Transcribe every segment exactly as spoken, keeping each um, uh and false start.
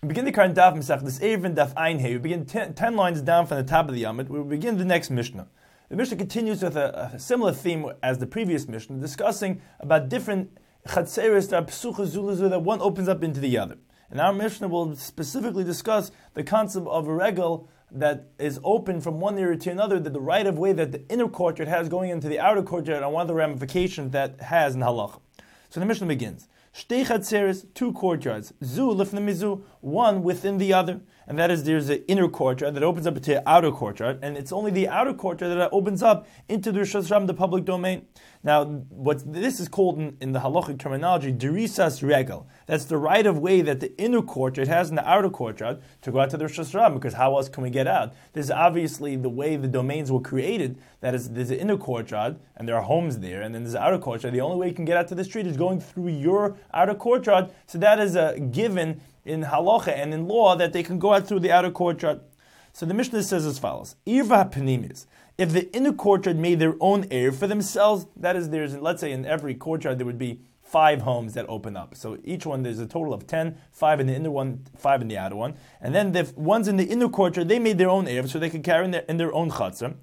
We begin the current daf Masechtas Eruvin daf Ein Hey. We begin ten, ten lines down from the top of the Yamid. We begin the next Mishnah. The Mishnah continues with a, a similar theme as the previous Mishnah, discussing about different chatzeres that are psucha zulazu that one opens up into the other. And our Mishnah will specifically discuss the concept of a regal that is open from one area to another, that the right of way that the inner courtyard has going into the outer courtyard, and one of the ramifications that has in halacha. So the Mishnah begins. Shtei chatzeres, two courtyards. Zu lifnei mizu, one within the other. And that is, there's an inner courtyard that opens up into the outer courtyard, and it's only the outer courtyard that opens up into the Rosh Hashanah, the public domain. Now, what this is called in, in the halachic terminology, derisas regel. That's the right of way that the inner courtyard has in the outer courtyard to go out to the Rosh Hashanah, because how else can we get out? This is obviously the way the domains were created. That is, there's an inner courtyard, and there are homes there, and then there's an outer courtyard. The only way you can get out to the street is going through your outer courtyard. So that is a given in halacha and in law that they can go out through the outer courtyard. So the Mishnah says as follows: Irva panimis. If the inner courtyard made their own erev for themselves, that is, there's let's say in every courtyard there would be five homes that open up. So each one there's a total of ten, five in the inner one, five in the outer one, and then the ones in the inner courtyard they made their own erev so they could carry in their, in their own chatzar.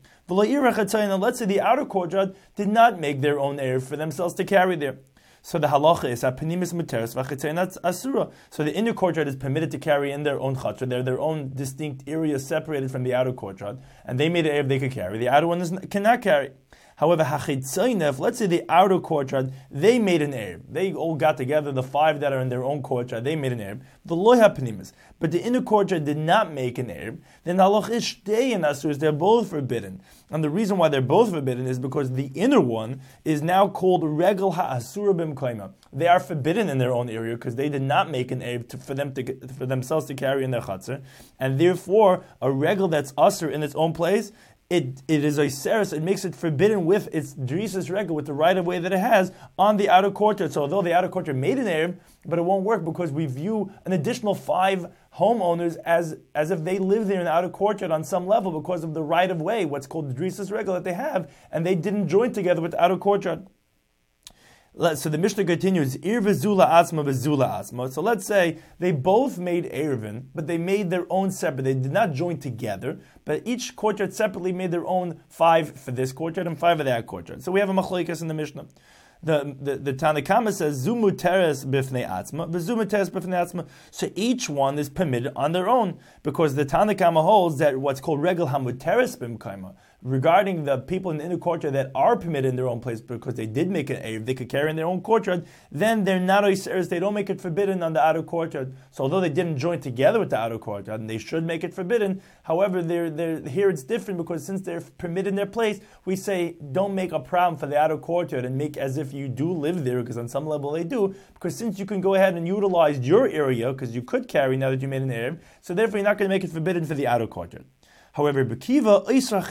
Let's say the outer courtyard did not make their own erev for themselves to carry there. So the halacha is apenimis muteres v'chitzayin asura. So the inner courtyard is permitted to carry in their own chatzar. They're their own distinct area separated from the outer courtyard, and they made an erev they could carry. The outer one is, cannot carry. However, hachitzayin, let's say the outer courtyard, they made an erev. They all got together, the five that are in their own courtyard, they made an erev. The loy hapenimis, but the inner courtyard did not make an erev. Then the halacha is shtei and asur, they're both forbidden. And the reason why they're both forbidden is because the inner one is now called regel ha'asura b'mkoima. They are forbidden in their own area because they did not make an erev to, for them to for themselves to carry in their chatzar, and therefore a regel that's asur in its own place, It it is a seris, it makes it forbidden with its derisas regel, with the right of way that it has on the outer courtyard. So although the outer courtyard made an erev, but it won't work because we view an additional five homeowners as as if they live there in the outer courtyard on some level because of the right of way, what's called the derisas regel that they have, and they didn't join together with the outer courtyard. So the Mishnah continues, Ir v'zula asma v'zula asma. So let's say they both made erevin, but they made their own separate. They did not join together, but each courtyard separately made their own five for this courtyard and five for that courtyard. So we have a machlokes in the Mishnah. The the, the Tanakama says Zumu teres bifnei atzma, v'zumu teres bifnei atzma. So each one is permitted on their own, because the Tanakama holds that what's called regel hamuteres b'mkaima, regarding the people in the inner courtyard that are permitted in their own place because they did make an erev, they could carry in their own courtyard, then they're not oiseres, they don't make it forbidden on the outer courtyard. So although they didn't join together with the outer courtyard, and they should make it forbidden, however, they're, they're, here it's different because since they're permitted in their place, we say don't make a problem for the outer courtyard and make as if you do live there, because on some level they do, because since you can go ahead and utilize your area, because you could carry now that you made an erev, so therefore you're not going to make it forbidden for the outer courtyard. However, Bekiva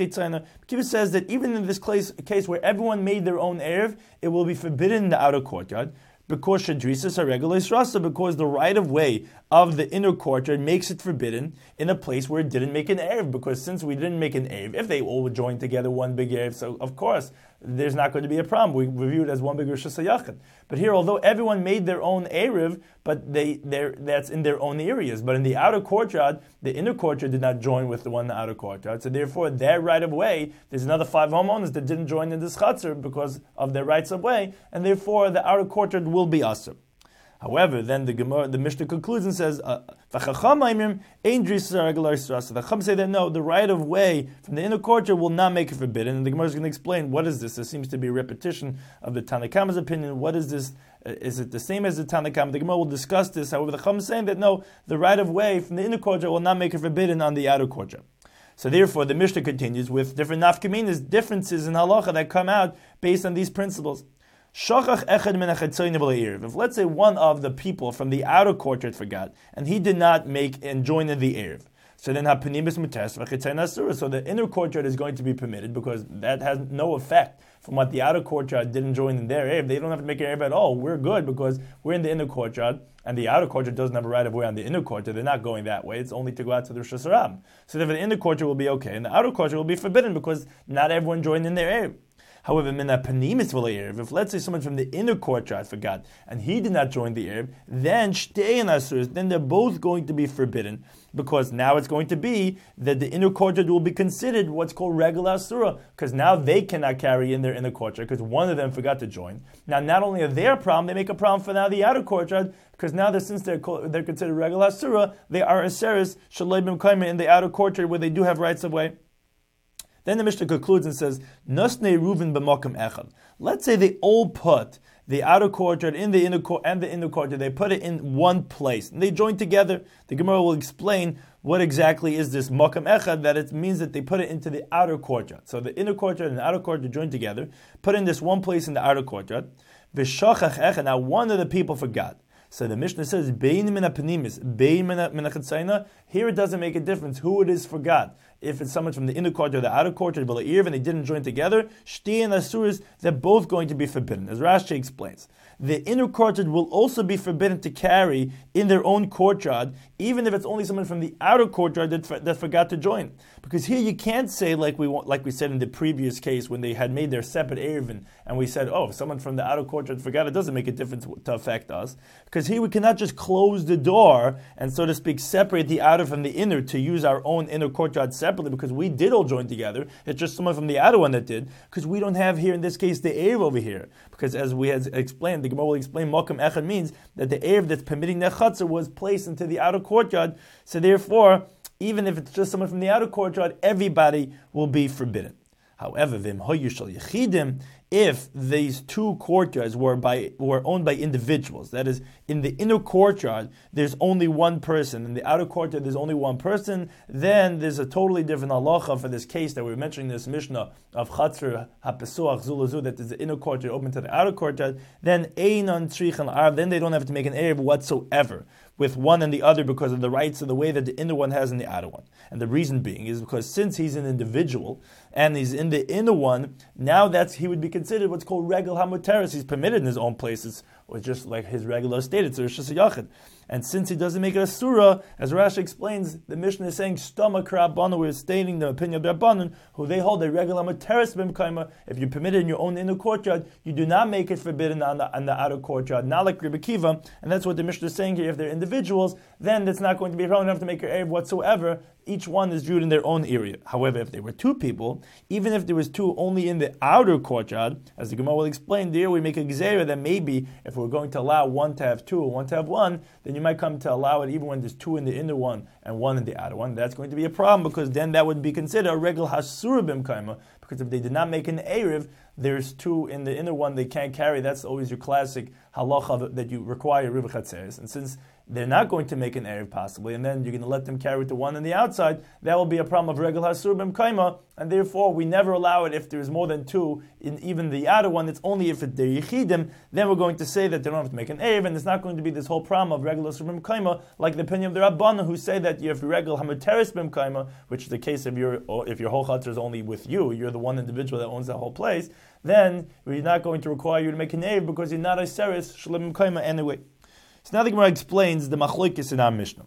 Bekiva says that even in this case, case where everyone made their own erev, it will be forbidden in the outer courtyard, because shadrisas are regular rasa, because the right of way of the inner courtyard makes it forbidden in a place where it didn't make an erev. Because since we didn't make an erev, if they all would join together one big erev, so of course there's not going to be a problem. We review it as one big Rosh Hashanah. But here, although everyone made their own erev, but they that's in their own areas. But in the outer courtyard, the inner courtyard did not join with the one in the outer courtyard. So therefore, their right of way, there's another five homeowners that didn't join in this chatzar because of their rights of way, and therefore the outer courtyard will be asur. However, then the Gemara, the Mishnah concludes and says, "V'chacham ein drisa regular rasa." The Chacham say that no, the right of way from the inner courtyard will not make it forbidden. And the Gemara is going to explain what is this. There seems to be a repetition of the Tanakama's opinion. What is this? Is it the same as the Tanakam? The Gemara will discuss this. However, the Chacham is saying that no, the right of way from the inner courtyard will not make it forbidden on the outer courtyard. So therefore, the Mishnah continues with different nafkaminas, differences in halacha that come out based on these principles. If let's say one of the people from the outer courtyard forgot, and he did not make and join in the erev, so then hapenimis muteres v'chitzayin asura. So the inner courtyard is going to be permitted because that has no effect from what the outer courtyard didn't join in their erev. They don't have to make an erev at all. We're good because we're in the inner courtyard, and the outer courtyard doesn't have a right of way on the inner courtyard. They're not going that way. It's only to go out to the Rosh Hashanah. So therefore the inner courtyard will be okay, and the outer courtyard will be forbidden because not everyone joined in their erev. However, mina panimis v'le'erev, if let's say someone from the inner courtyard forgot, and he did not join the erev, then shtein asuras, then they're both going to be forbidden, because now it's going to be that the inner courtyard will be considered what's called regel asura, because now they cannot carry in their inner courtyard, because one of them forgot to join. Now, not only are they a problem, they make a problem for now the outer courtyard, because now that since they're they're considered regel asura, they are aseris shalei b'mkayma in the outer courtyard where they do have rights of way. Then the Mishnah concludes and says, Nosnei Reuven b'makom echad. Let's say they all put the outer courtyard in the inner court and the inner courtyard, they put it in one place and they join together. The Gemara will explain what exactly is this makom echad, that it means that they put it into the outer courtyard. So the inner courtyard and the outer courtyard join together, put in this one place in the outer courtyard. V'shachach echad. Now one of the people forgot. So the Mishnah says, Bein min ha'panimis, bein min ha'chatzayna. Here it doesn't make a difference who it is forgot. If it's someone from the inner courtyard or the outer courtyard, and they didn't join together, shti and asuras, they're both going to be forbidden. As Rashi explains, the inner courtyard will also be forbidden to carry in their own courtyard, even if it's only someone from the outer courtyard that, that forgot to join. Because here you can't say like we want, like we said in the previous case when they had made their separate erevin, and we said, oh, if someone from the outer courtyard forgot, it doesn't make a difference to affect us. Because here we cannot just close the door and, so to speak, separate the outer from the inner to use our own inner courtyard separately, because we did all join together. It's just someone from the outer one that did, because we don't have here in this case the erev over here. Because as we had explained, the Gemara will explain, makom echad means that the erev that's permitting nechatzer was placed into the outer courtyard. So therefore, even if it's just someone from the outer courtyard, everybody will be forbidden. However, vim hoyushal yechidim, if these two courtyards were by were owned by individuals, that is, in the inner courtyard there's only one person, in the outer courtyard there's only one person, then there's a totally different halacha for this case that we were mentioning in this Mishnah of Chatzar HaPesuach Zulazu, that is the inner courtyard open to the outer courtyard, then Einan Trichan Ar, then they don't have to make an erev whatsoever with one and the other because of the rights of the way that the inner one has in the outer one. And the reason being is because since he's an individual and he's in the inner one, now that's he would be considered what's called regel hamuteris. He's permitted in his own places, or just like his regular stated, so it's just a yachid. And since he doesn't make it a surah, as Rashi explains, the Mishnah is saying stomach rabbanu, we're stating the opinion of Rabbanan, who they hold a regular hamuteris b'mkaima. If you permit it in your own inner courtyard, you do not make it forbidden on the, on the outer courtyard, not like Rebbe Kiva. And that's what the Mishnah is saying here. If they're individuals, then it's not going to be a problem. You don't have to make your erev whatsoever. Each one is viewed in their own area. However, if there were two people, even if there was two only in the outer courtyard, as the Gemara will explain, there we make a gzeira that maybe if we're going to allow one to have two or one to have one, then you might come to allow it even when there's two in the inner one and one in the outer one. That's going to be a problem, because then that would be considered a regel hasura b'mkaima, because if they did not make an erev, there's two in the inner one they can't carry. That's always your classic halacha that you require riba chatzeres. And since they're not going to make an erev possibly, and then you're going to let them carry the one on the outside, that will be a problem of regel hasur b'mkaima, and therefore we never allow it if there's more than two in even the outer one. It's only if they're yichidim, then we're going to say that they don't have to make an erev, and it's not going to be this whole problem of regel hasur b'mkaima, like the opinion of the Rabbanan who say that you have regel hamuteris b'mkaima, which is the case if your if your whole chatzar is only with you, you're the one individual that owns that whole place, then we're not going to require you to make an erev because you're not a seris shlim b'mkaima anyway. So now the Gemara explains the machlokes in our Mishnah.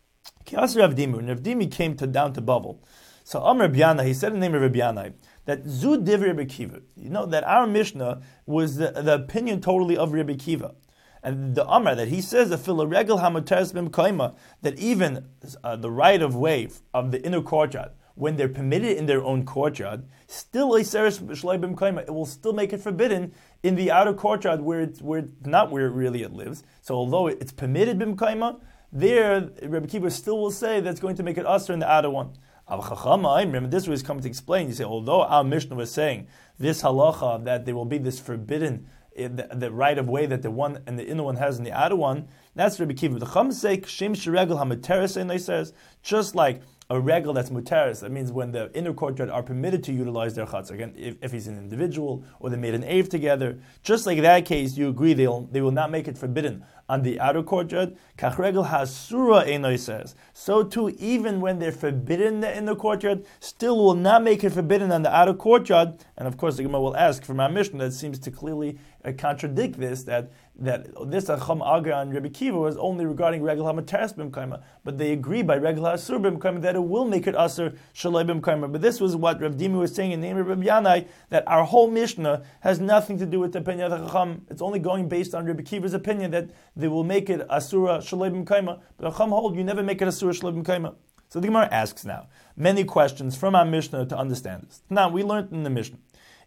Kias Rav Dimi, when Rav Dimi came to down to Bavel, so Amr Rabbi, he said in the name of Rabbi Yanai, that Zu Divrei Rabbi Kiva, you know that our Mishnah was the, the opinion totally of Rabbi Kiva. And the Amr that he says, the Filaregel Hamuteres B'mkaima, that even uh, the right of way of the inner courtyard, when they're permitted in their own courtyard, still a seres shlei b'mkaima, it will still make it forbidden in the outer courtyard where it's where it's not where really it lives. So although it's permitted b'mkaima, there Rebbe Kiva still will say that's going to make it usher in the outer one. Remember, this was coming to explain. You say, although our Mishnah was saying this halacha that there will be this forbidden the, the right of way that the one and the inner one has in the outer one, that's Rebbe Kiva. The Chum say Shem Shiregel Hamateres, and they says just like a regel that's muteris, that means when the inner courtyard are permitted to utilize their chatzar. Again, if, if he's an individual or they made an erev together, just like that case, you agree they'll they will not make it forbidden on the outer courtyard. Kach regel hasura enoi says. So too, even when they're forbidden in the courtyard, still will not make it forbidden on the outer courtyard. And of course, the Gemara will ask from our Mishnah that seems to clearly uh, contradict this, that that this Acham Agra and Rebbe Kiva was only regarding Regel HaMateres B'Mkaima, but they agree by Regel HaAsur B'Mkaima that it will make it Asur Shalai B'Mkaima. But this was what Rav Dimi was saying in the name of Rabbi Yanai, that our whole Mishnah has nothing to do with the opinion of the Chacham. It's only going based on Rebbe Kiva's opinion that they will make it Asura Shalai B'Mkaima. But the Chacham hold, you never make it Asura Shalai B'Mkaima. So the Gemara asks now many questions from our Mishnah to understand this. Now, we learned in the Mishnah,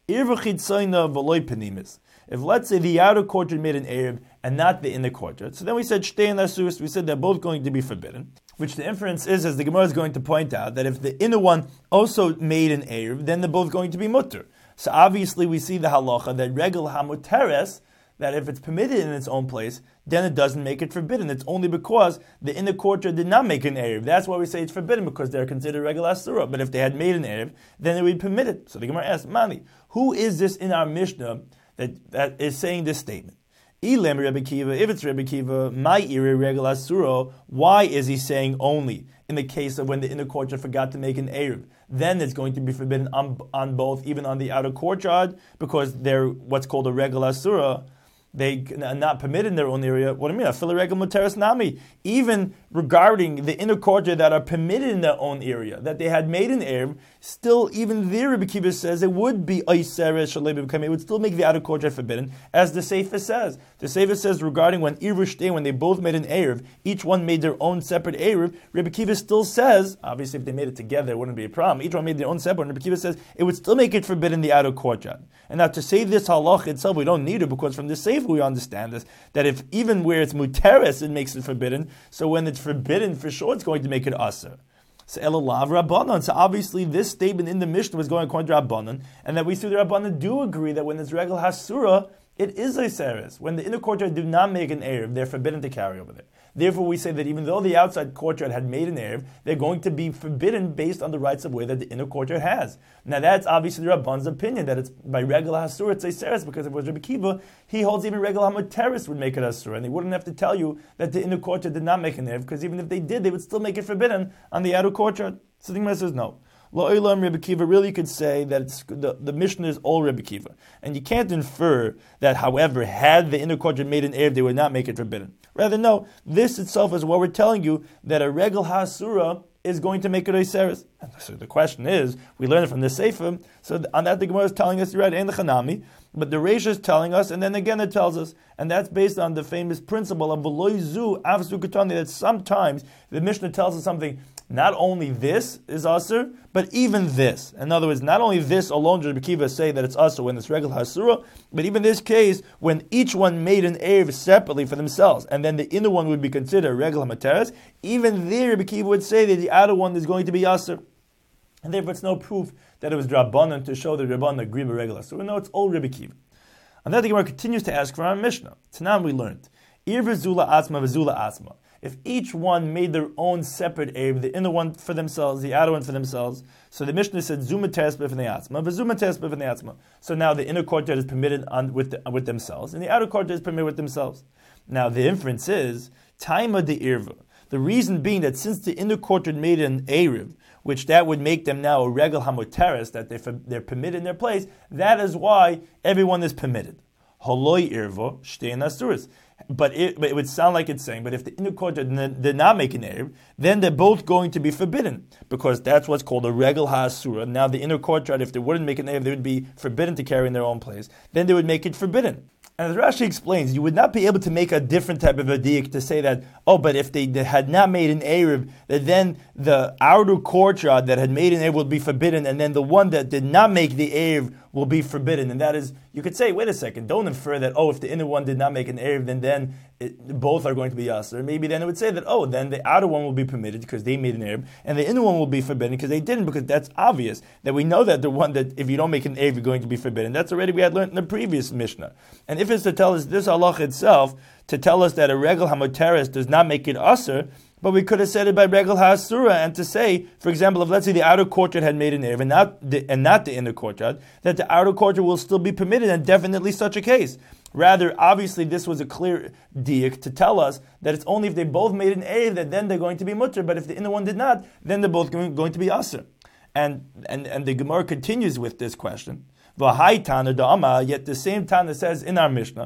if let's say the outer courtyard made an Erev and not the inner courtyard, so then we said Shtei and Asus, we said they're both going to be forbidden, which the inference is, as the Gemara is going to point out, that if the inner one also made an Erev, then they're both going to be mutter. So obviously we see the halacha that Regel HaMuteres, that if it's permitted in its own place, then it doesn't make it forbidden. It's only because the inner courtyard did not make an Erev. That's why we say it's forbidden, because they're considered Regel Asura. But if they had made an Erev, then it would be permitted. So the Gemara asks, Mani, who is this in our Mishnah that, that is saying this statement? Ilem Rebbe Kiva, if it's Rebbe Kiva, my iri Regel Asura, why is he saying only in the case of when the inner courtyard forgot to make an Erev? Then it's going to be forbidden on, on both, even on the outer courtyard, because they're what's called a Regel Asura. They are not permitted in their own area. What do I mean? Afilu regel muteres nami. Even regarding the inner courtyard that are permitted in their own area, that they had made an erev, still even there Rebbe Kiva says it would be oiseres shalei b'mkaima. It would still make the outer courtyard forbidden, as the Sefer says. The Sefer says regarding when irush when they both made an erev, each one made their own separate erev. Rebbe Kiva still says, obviously if they made it together, it wouldn't be a problem. Each one made their own separate. And Rebbe Kiva says it would still make it forbidden the outer courtyard. And now to say this halach itself, we don't need it, because from the Sefer we understand this, that if even where it's muteres, it makes it forbidden. So when it's forbidden, for sure it's going to make it aser. So elalav Rabbanon. So obviously this statement in the Mishnah was going according to Rabbanon, and that we see the Rabbanon do agree that when it's regel hasura, it is a seres. When the inner courtyard do not make an erev, they're forbidden to carry over there. Therefore, we say that even though the outside courtyard had made an erev, they're going to be forbidden based on the rights of way that the inner courtyard has. Now, that's obviously the Rabban's opinion, that it's by regel hasur, it's a seres, because if it was Rebbe Kiva, he holds even regel hamuteres would make it hasur, and they wouldn't have to tell you that the inner courtyard did not make an erev, because even if they did, they would still make it forbidden on the outer courtyard. So the Gemara says no. Lo'olam Rebbe Kiva, really you could say that it's, the, the Mishnah is all Rebbe Kiva. And you can't infer that, however, had the inner courtyard made an erev, they would not make it forbidden. Rather, no, this itself is what we're telling you, that a regel hasura is going to make it a seres. So the question is, we learn it from the Sefer, so on that the Gemara is telling us, you're right, and the Chanami, but the Reish is telling us, and then again it tells us, and that's based on the famous principle of V'loi zu avsu ketani, that sometimes the Mishnah tells us something, not only this is asur, but even this. In other words, not only this alone, Rebbe Kiva say that it's asur when it's regel hasura, but even this case, when each one made an erev separately for themselves, and then the inner one would be considered regel hamateres, even there Rebbe Kiva would say that the outer one is going to be asur. And therefore it's no proof that it was Rabbanan to show that Rabbanan agreed with regel hasura. No, it's all Rebbe Kiva. And then the Gemara continues to ask for our Mishnah. Tanan we learned, Ir v'zula asma v'zula asma. If each one made their own separate erev, the inner one for themselves, the outer one for themselves, so the Mishnah said zumateres b'fnei v'zumateres b'fnei. So now the inner courtyard is permitted on, with the, with themselves, and the outer courtyard is permitted with themselves. Now the inference is taima de irva. The reason being that since the inner courtyard made an erev, which that would make them now a regel hamuteres, that they're, they're permitted in their place, that is why everyone is permitted. Holoi irva shtein asuris. But it, but it would sound like it's saying, but if the inner courtyard did not make an erev, then they're both going to be forbidden, because that's what's called a regel ha'asura. Now the inner courtyard, if they wouldn't make an erev, they would be forbidden to carry in their own place. Then they would make it forbidden. And as Rashi explains, you would not be able to make a different type of a diak to say that, oh, but if they had not made an erev, that then the outer courtyard that had made an erev would be forbidden, and then the one that did not make the erev will be forbidden. And that is, you could say, wait a second, don't infer that, oh, if the inner one did not make an erev, then then it, both are going to be asur. Maybe then it would say that, oh, then the outer one will be permitted because they made an erev, and the inner one will be forbidden because they didn't, because that's obvious that we know that the one that if you don't make an erev, you're going to be forbidden. That's already we had learned in the previous Mishnah. And if it's to tell us this halach itself, to tell us that a regel hamuteres does not make it asur, but we could have said it by regel ha'asura, and to say, for example, if let's say the outer courtyard had made an erev and not the, and not the inner courtyard, that the outer courtyard will still be permitted, and definitely such a case. Rather, obviously, this was a clear diak to tell us that it's only if they both made an erev that then they're going to be mutter, but if the inner one did not, then they're both going, going to be asur. And, and and the Gemara continues with this question. V'hai Tana da'ama, yet the same Tana says in our Mishnah,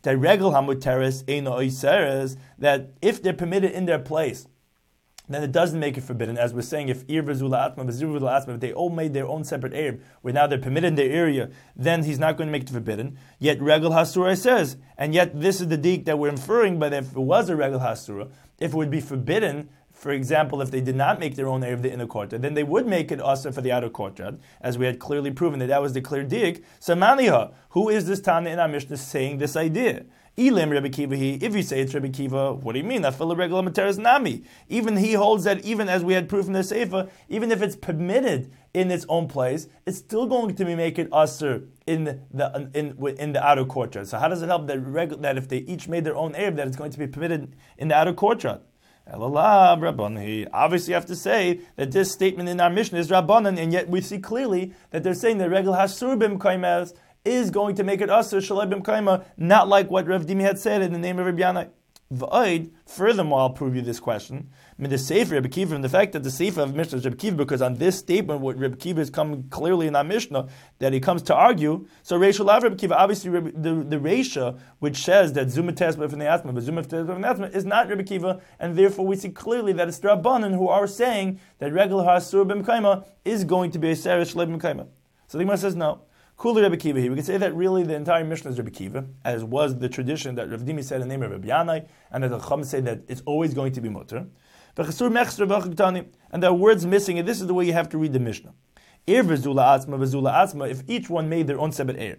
that regel hamuteres eino oiseres, that if they're permitted in their place, then it doesn't make it forbidden. As we're saying, if Ir v'zula atma, v'zir v'zula atma, if they all made their own separate Erev, where now they're permitted in their area, then he's not going to make it forbidden. Yet regel hasura says, and yet this is the dik that we're inferring, but if it was a regel hasura, if it would be forbidden, for example, if they did not make their own Erev, the inner courtyard, then they would make it also for the outer courtyard, as we had clearly proven that that was the clear dik. So Maniha, who is this Tana in our Mishnah saying this idea? Elim Rebbe Kiva, he, if you say it's Rebbe Kiva, what do you mean? Afil regular materis nami. Even he holds that, even as we had proof in the Sefer, even if it's permitted in its own place, it's still going to be make it usher in the in in the outer courtyard. So how does it help that regu- that if they each made their own Erev, that it's going to be permitted in the outer courtyard? Obviously, you have to say that this statement in our Mishnah is Rabbanan, and yet we see clearly that they're saying that regel hasur bim kaimes is going to make it usher shalai bim kaima, not like what Rav Dimi had said in the name of Rabbi Yanai. V'oid, furthermore, I'll prove you this question. I mean, the Sefer Rebbe Kiva, from the fact that the Sefer of Mishnah is Rebbe Kiva, because on this statement, what Rebbe Kiva is coming clearly in our Mishnah, that he comes to argue. So Reisha Lav Rebbe Kiva, obviously Rebbe, the, the Reisha, which says that Zumates B'fnei Atzma, but Zumates B'fnei Atzma is not Rebbe Kiva, and therefore we see clearly that it's the Rabbanan who are saying that Regel HaSur B'Mkaima is going to be a Seresh Shalei B'Mkaima. So the Gemara says no. Kula Rebbe Kiva here. We could say that really the entire Mishnah is Rebbe Kiva, as was the tradition that Rav Dimi said in the name of Rabbi Yanai, and that the Chacham say that it's always going to be mutter. And there are words missing, and this is the way you have to read the Mishnah. If each one made their own separate air.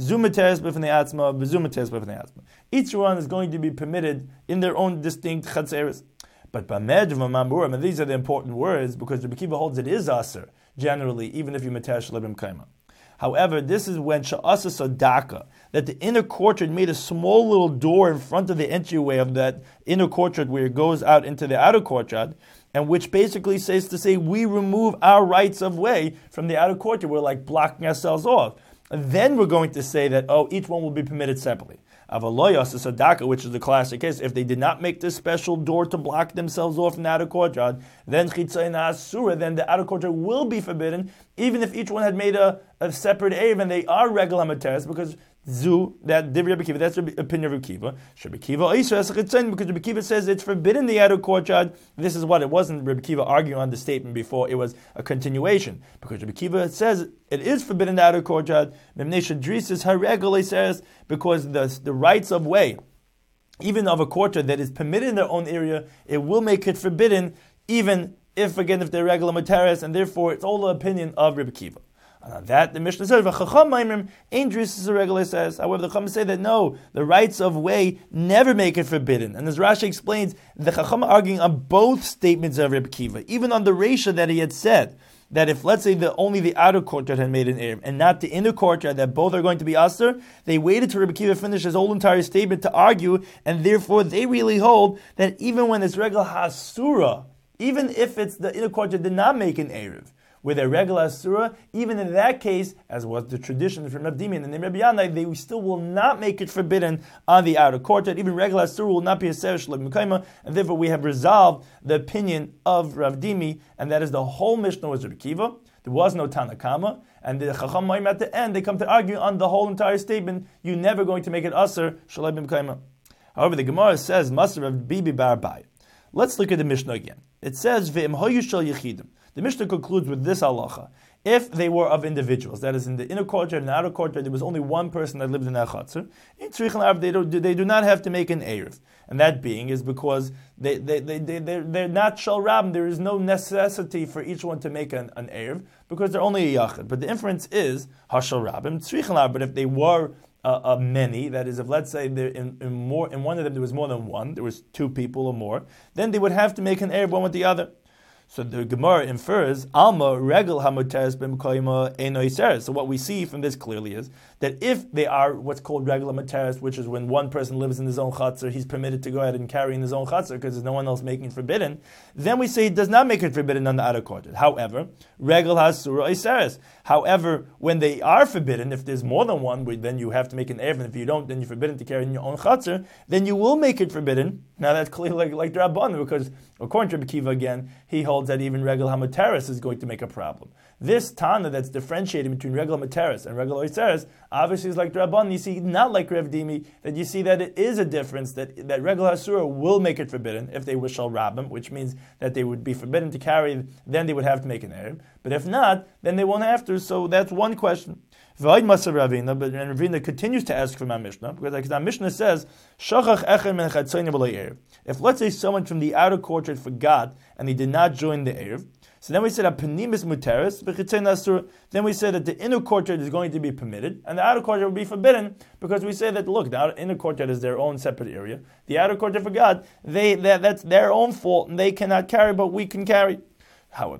Each one is going to be permitted in their own distinct chatzeres. But and these are the important words, because Rebbe Kiva holds it is aser, generally, even if you metash lebim kaima. However, this is when Sha'asa Sadaka, that the inner courtyard made a small little door in front of the entryway of that inner courtyard where it goes out into the outer courtyard, and which basically says to say, we remove our rights of way from the outer courtyard. We're like blocking ourselves off. And then we're going to say that, oh, each one will be permitted separately. Avaloyas is Sadaka, which is the classic case. If they did not make this special door to block themselves off in the outer courtyard, then Chitzayna Asura, then the outer courtyard will be forbidden, even if each one had made a, a separate Erev, and they are regular materes, because Zu, that Div Rebbe Kiva, that's the opinion of Rebbe Kiva. Rebbe Kiva Oisra Chitzayna, because Rebbe Kiva says it's forbidden the outer courtyard. This is what it wasn't Rebbe Kiva arguing on the statement before, it was a continuation. Because Rebbe Kiva says it is forbidden the outer courtyard, because the, the rights of way, even of a courtyard that is permitted in their own area, it will make it forbidden, even if, again, if they're regular materes, and therefore it's all the opinion of Rebbe Kiva. And on that, the Mishnah says, Andrews is a regular says. However, the Chacham say that no, the rights of way never make it forbidden. And as Rashi explains, the Chacham are arguing on both statements of Rebbe Kiva, even on the Reisha that he had said, that if, let's say, the only the outer courtyard had made an Erev, and not the inner courtyard, that both are going to be Aser, they waited till Rebbe Kiva finished his whole entire statement to argue, and therefore they really hold that even when it's Regel HaSura, even if it's the inner courtyard did not make an Erev, with a regular surah, even in that case, as was the tradition from Rav Dimi and the Rabbi Yanai, they still will not make it forbidden on the outer courtyard. Even regular surah will not be a seresh lebim, and therefore we have resolved the opinion of Rav Dimi, and that is the whole Mishnah was Rebbe Kiva. There was no Tanakama, and the Chacham Ma'im at the end, they come to argue on the whole entire statement, you're never going to make it aser shalai b'mkaima. However, the Gemara says, Master Rav Bibi Bar Bai. Let's look at the Mishnah again. It says, Ve'im hoyu shel yechidim. The Mishnah concludes with this halacha. If they were of individuals, that is in the inner courtyard and the outer courtyard, there was only one person that lived in that chutzner, in Tzrich Arab, they, don't, they do not have to make an Erev. And that being is because they, they, they, they, they're, they're not Shal Rab, there is no necessity for each one to make an, an Erev, because they're only a Yachid. But the inference is, Hashal Rabim, Tzrich Arab, but if they were uh, uh, many, that is, if let's say in, in, more, in one of them there was more than one, there was two people or more, then they would have to make an Erev one with the other. So the Gemara infers, Alma regel hamuteres b'mkoyma eno iseres. So what we see from this clearly is that if they are what's called regular materes, which is when one person lives in his own chatzar, he's permitted to go ahead and carry in his own chatzar because there's no one else making it forbidden, then we say it does not make it forbidden on the outer courtyard. However, regel has surah iseres. However, when they are forbidden, if there's more than one, then you have to make an erev, and if you don't, then you're forbidden to carry in your own chatzar, then you will make it forbidden Now that's clearly like, like the Rabbanan, because according to Rebbe Kiva again, he holds that even Regel HaMateres is going to make a problem. This Tana that's differentiating between Regel HaMateres and Regel HaIseres obviously is like the Rabbanan. You see, not like Rev Dimi, that you see that it is a difference, that, that Regel HaSura will make it forbidden if they wish al Rabbim, which means that they would be forbidden to carry, then they would have to make an Erev. But if not, then they won't have to, so that's one question. But Ravina continues to ask from our Mishnah, because like our Mishnah says, if let's say someone from the outer courtyard forgot and he did not join the Erev, so then we said apenimis muteris, then we said that the inner courtyard is going to be permitted and the outer courtyard will be forbidden, because we say that look, the outer, inner courtyard is their own separate area. The outer courtyard forgot, they that, that's their own fault and they cannot carry, but we can carry. However,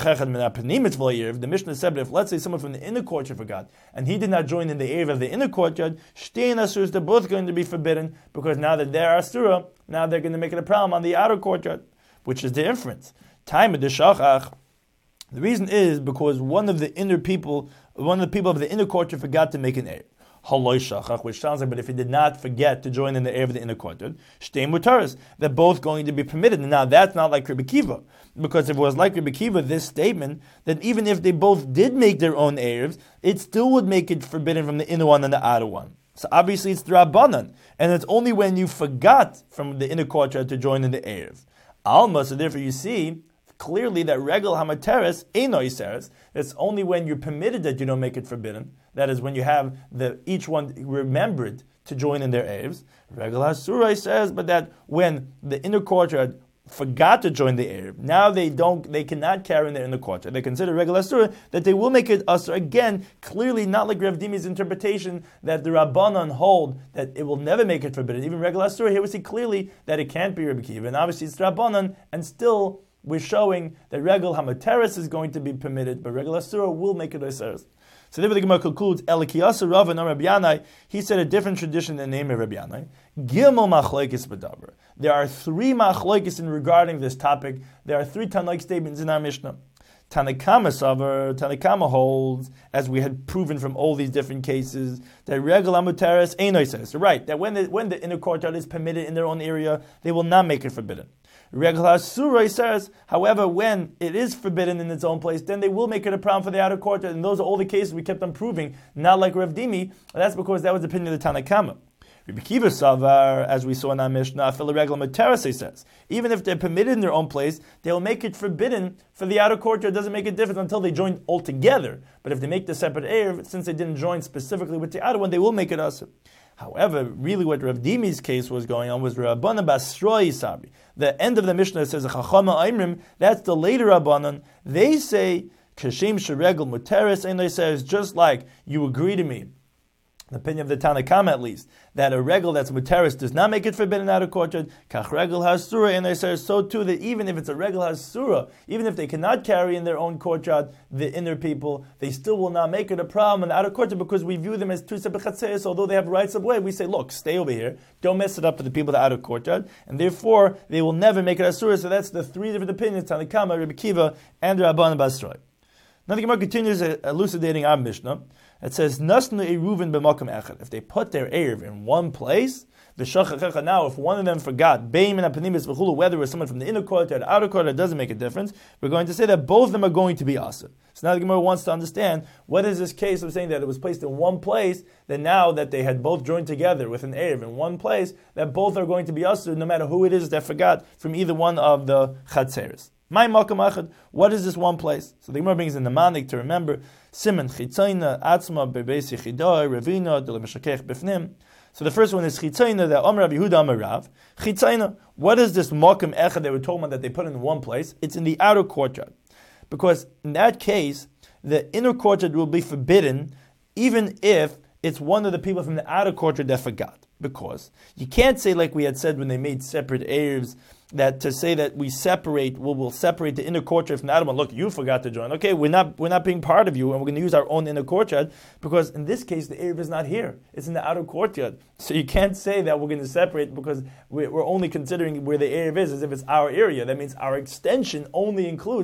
if the Mishnah said, if let's say someone from the inner courtyard forgot, and he did not join in the area of the inner courtyard, shtein asuras, they're both going to be forbidden, because now that they're asura, now they're going to make it a problem on the outer courtyard, which is the inference. Time of the shachach. The reason is because one of the inner people, one of the people of the inner courtyard forgot to make an erev. Haloi shachach, which sounds like, but if he did not forget to join in the area of the inner courtyard, shtei mutaris, they're both going to be permitted. And now that's not like Rebbe Kiva, because if it was like Rebbe Kiva, this statement, that even if they both did make their own erevs, it still would make it forbidden from the inner one and the outer one. So obviously it's the Rabbanan, and it's only when you forgot from the inner courtyard to join in the erev. Alma, so therefore you see clearly that Regel HaMateres eino iseres. It's only when you're permitted that you don't make it forbidden. That is when you have the each one remembered to join in their erevs. Regel HaSura says, but that when the inner courtyard forgot to join the erev, now they don't, they cannot carry in the inner courtyard. They consider Regel HaSura that they will make it asur. Again, clearly not like Rav Dimi's interpretation that the Rabbanan hold that it will never make it forbidden. Even Regel HaSura, here we see clearly that it can't be Rebbe Kiva, and obviously it's Rabbanan, and still we're showing that Regel HaMateres is going to be permitted, but Regel HaSura will make it Iseres. So therefore the Gemara concludes, Elikiyasa Rav and Rabbi Yanai, he said a different tradition than the name of Rabbi Yanai. Gimel machlokes b'davar. There are three machlokes in regarding this topic. There are three Tanaik statements in our Mishnah. Tanakama Savar, Tanakama holds, as we had proven from all these different cases, that Regel HaMateres eino says. Right, that when the, when the inner courtyard is permitted in their own area, they will not make it forbidden. Regel HaSura says, however, when it is forbidden in its own place, then they will make it a problem for the outer courtyard. And those are all the cases we kept on proving, not like Rav Dimi. And that's because that was the opinion of the Tanakama. Rebbe Kiva Savar, as we saw in our Mishnah, Fil Regel HaMateres says, even if they're permitted in their own place, they will make it forbidden for the outer courtyard. It doesn't make a difference until they join all together. But if they make the separate erev, since they didn't join specifically with the outer one, they will make it asur. However, really what Rav Dimi's case was going on was Rabbanan Basroi Sabri. The end of the Mishnah says, Chachama Aimrim, that's the later Rabbanan. They say, Kashem Sheregel Muteres, and they say, it's just like you agree to me, the opinion of the Tanakama at least, that a regel that's muteris does not make it forbidden out of courtyard. Kach regel hasura, and they say so too that even if it's a regel hasura, even if they cannot carry in their own courtyard the inner people, they still will not make it a problem in the outer courtyard because we view them as two separate chatzeis. Although they have rights of way, we say, look, stay over here, don't mess it up for the people of the outer courtyard, and therefore they will never make it hasura. So that's the three different opinions: Tanakama, Rebbe Kiva, and Rabbanan Basroi. Now the Gemara continues elucidating our Mishnah. It says, Nasnu Eruven b'makom echad. If they put their erev in one place, v'shachach. Now, if one of them forgot, beim and apanimis v'chulu, whether it was someone from the inner courtyard or the outer courtyard, it doesn't make a difference. We're going to say that both of them are going to be asur. So now the Gemara wants to understand, what is this case of saying that it was placed in one place, that now that they had both joined together with an erev in one place, that both are going to be asur, no matter who it is that forgot from either one of the chatzeres. My makam achad. What is this one place? So the Gemara brings in the manik to remember. Siman chitzayna atzma bebeis yichidai ravina delemeshakech b'fnim. So the first one is chitzayna, that Amar Rabbi Yehuda Amar Rav. Chitzayna. What is this makam echad they were talking about that they put in one place? It's in the outer courtyard, because in that case the inner courtyard will be forbidden, even if it's one of the people from the outer courtyard that forgot. Because you can't say, like we had said when they made separate erevs, that to say that we separate, we'll, we'll separate the inner courtyard from the outer one. Look, you forgot to join. Okay, we're not we're not being part of you, and we're going to use our own inner courtyard, because in this case the erev is not here; it's in the outer courtyard. So you can't say that we're going to separate because we're only considering where the erev is as if it's our area. That means our extension only includes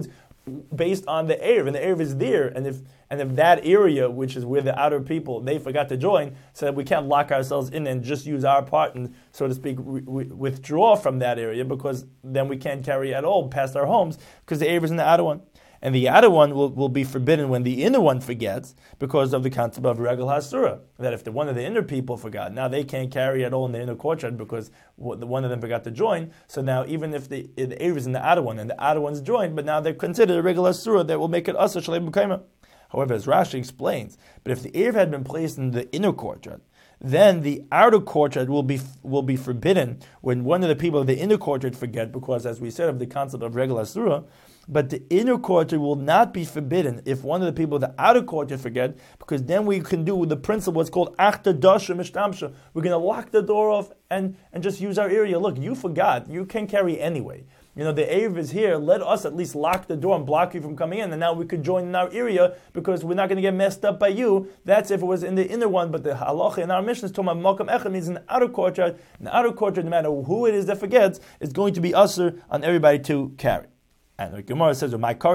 based on the Erev, and the Erev is there, and if and if that area, which is where the outer people, they forgot to join, so that we can't lock ourselves in and just use our part and, so to speak, we, we withdraw from that area, because then we can't carry at all past our homes, because the Erev is in the outer one. And the outer one will, will be forbidden when the inner one forgets, because of the concept of Regel Hasura, that if the one of the inner people forgot, now they can't carry at all in the inner courtyard because the one of them forgot to join. So now even if the, the Erev is in the outer one and the outer one's joined, but now they're considered a Regel Hasura, that will make it Asa Shalem B'Kaima. However, as Rashi explains, but if the Erev had been placed in the inner courtyard, then the outer courtyard will be will be forbidden when one of the people of the inner courtyard forget, because as we said of the concept of Regel Hasura. But the inner courtyard will not be forbidden if one of the people of the outer courtyard forget, because then we can do the principle what's called achta dasha mishtamsha. We're going to lock the door off and, and just use our area. Look, you forgot. You can carry anyway. You know, the Erev is here. Let us at least lock the door and block you from coming in, and now we could join in our area because we're not going to get messed up by you. That's if it was in the inner one, but the halacha in our mission is talking about makam echad, means in the outer courtyard. In the outer courtyard, no matter who it is that forgets, it's going to be usher on everybody to carry. And the Gemara says,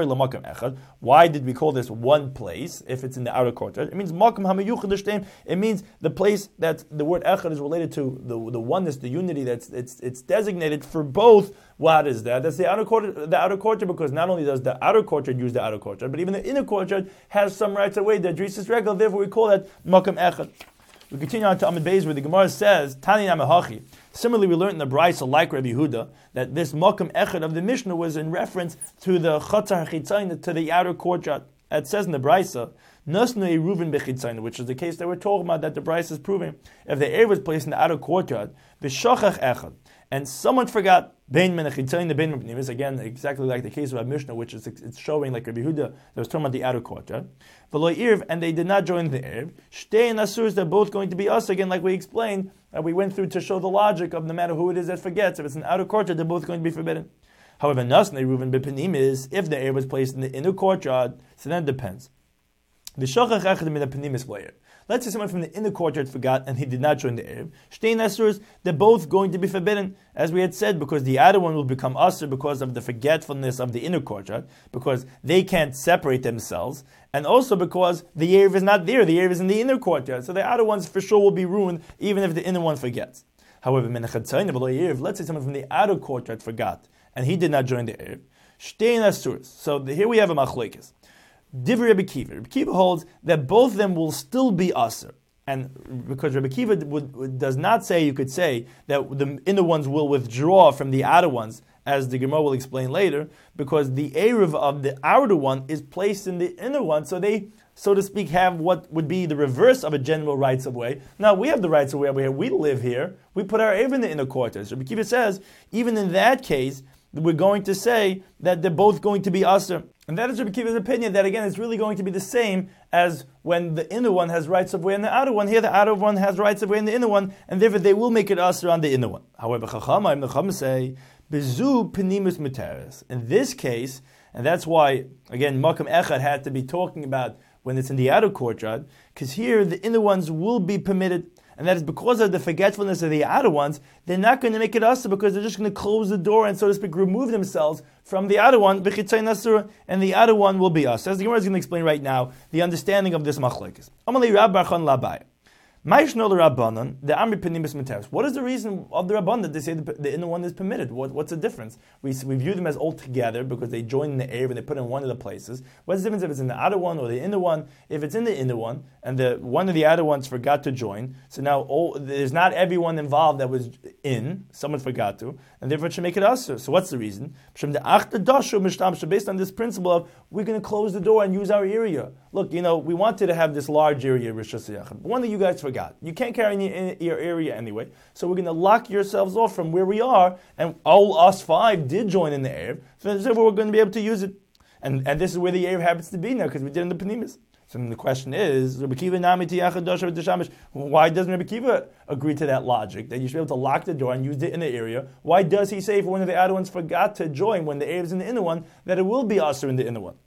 why did we call this one place if it's in the outer courtyard? It means it means the place that the word echad is related to, the, the oneness, the unity, that's it's it's designated for both. What is that? That's the outer courtyard, the outer courtyard, because not only does the outer courtyard use the outer courtyard, but even the inner courtyard has some rights away, the Drisas Regel, therefore we call that makam echad. We continue on to Amid Beis, where the Gemara says, Tani Namahachi. Similarly, we learned in the Brisa, like Rabbi Yehuda, that this makam echad of the Mishnah was in reference to the chatzar chitzayna, to the outer courtyard. It says in the Brisa, Nasnu Eruvin bechitzayna, which is the case that we're talking about, that the Brisa is proving. If the Erev was placed in the outer courtyard, v'shachach echad, and someone forgot bein min chitzayna bein min pnimis, again exactly like the case of our Mishnah, which is it's showing like Rabbi Yehuda that was talking about the outer courtyard. V'lo Erev, and they did not join the Erev. Shtei and Asurs, they're both going to be us again, like we explained. And we went through to show the logic of no matter who it is that forgets, if it's an outer courtyard, they're both going to be forbidden. However, Nasne Reuven bepenim is if the Erev was placed in the inner courtyard, so then it depends. The shachach echad min penimis layer. Let's say someone from the inner courtyard forgot and he did not join the Erev. Shtei Asurs, they're both going to be forbidden, as we had said, because the outer one will become usher because of the forgetfulness of the inner courtyard, because they can't separate themselves, and also because the Erev is not there. The Erev is in the inner courtyard, so the outer ones for sure will be ruined, even if the inner one forgets. However, let's say someone from the outer courtyard forgot and he did not join the Erev. Shtei Asurs. So the, here we have a machlekes. Divrei Rebbe Kiva. Rebbe Kiva holds that both of them will still be usher. And because Rebbe Kiva would, would, does not say, you could say, that the inner ones will withdraw from the outer ones, as the Gemara will explain later, because the Erev of the outer one is placed in the inner one, so they, so to speak, have what would be the reverse of a general rights of way. Now, we have the rights of way over here. We live here. We put our Erev in the inner quarters. Rebbe Kiva says, even in that case, we're going to say that they're both going to be usher. And that is Rebbe Kiva's opinion, that again, it's really going to be the same as when the inner one has rights of way and the outer one. Here, the outer one has rights of way and the inner one, and therefore they will make it usher on the inner one. However, Chachamim, the Chachamim say, Bezu penimus mutaris. In this case, and that's why, again, Makam Echad had to be talking about when it's in the outer courtyard, because here the inner ones will be permitted. And that is because of the forgetfulness of the outer ones, they're not going to make it usher because they're just going to close the door and, so to speak, remove themselves from the outer one, and the outer one will be usher. As the Gemara is going to explain right now, the understanding of this machlekes. Amalei Rab Bar Chan Labai. What is the reason of the Rabban that they say the, the inner one is permitted? What, what's the difference? We, we view them as all together because they join in the Erev and they put in one of the places. What's the difference if it's in the outer one or the inner one? If it's in the inner one and the one of the outer ones forgot to join, so now all, there's not everyone involved that was in, someone forgot to, and therefore it should make it usher. So what's the reason? Based on this principle of we're going to close the door and use our area. Look, you know, we wanted to have this large area, but one of you guys forgot. You can't carry in your area anyway, so we're going to lock yourselves off from where we are, and all us five did join in the Erev, so therefore we're going to be able to use it. And, and this is where the Erev happens to be now, because we did in the Penimis. So then the question is, why doesn't Rebbe Kiva agree to that logic, that you should be able to lock the door and use the inner area? Why does he say if one of the outer ones forgot to join when the Erev is in the inner one, that it will be usher in the inner one?